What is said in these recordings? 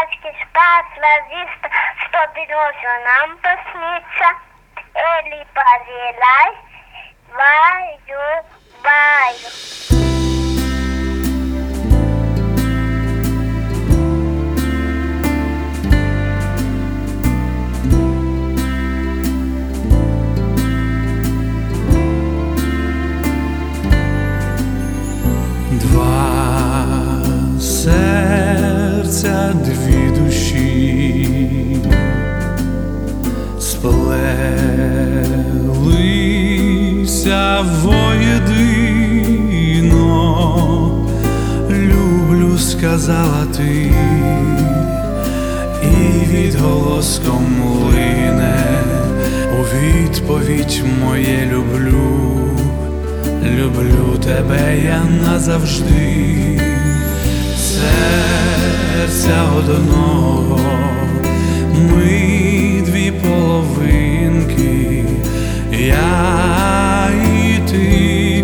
собачки спасла виста, чтобы ночью нам поснится. Эли повелай, баю-баю. Серця, дві душі сплелися воєдино. Люблю, сказала ти, і відголоском лине у відповідь моє люблю. Люблю тебе я назавжди. Серця одного, ми дві половинки, я і ти,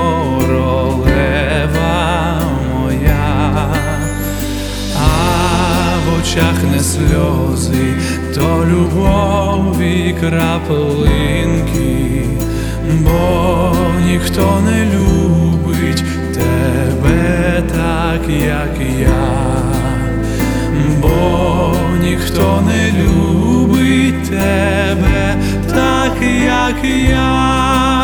королева моя. А в очах не сльози, то любові краплинки, бо ніхто не любить тебе так, як я, бо ніхто не любить тебе так, як я.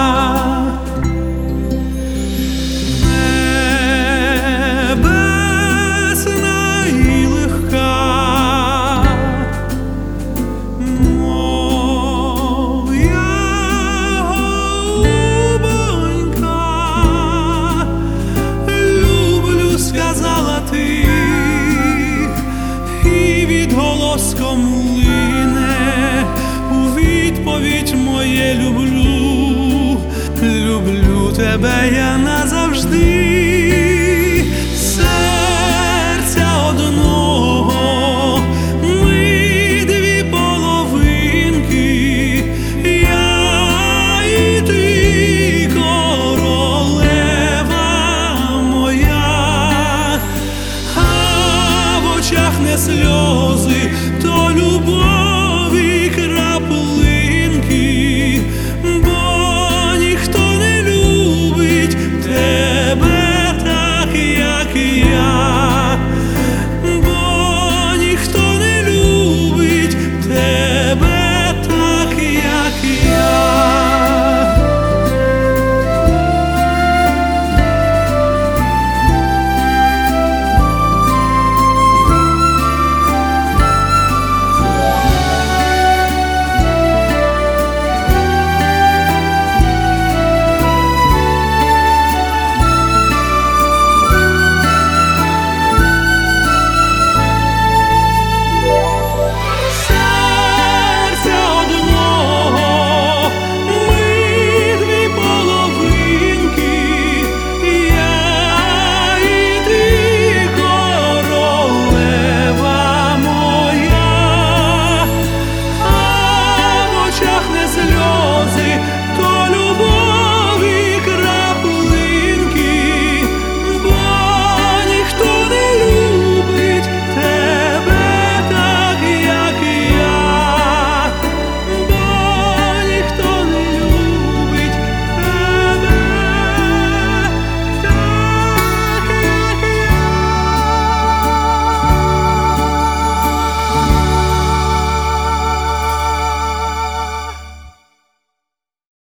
Небесна і легка відголоском лине у відповідь моє люблю. Люблю тебе я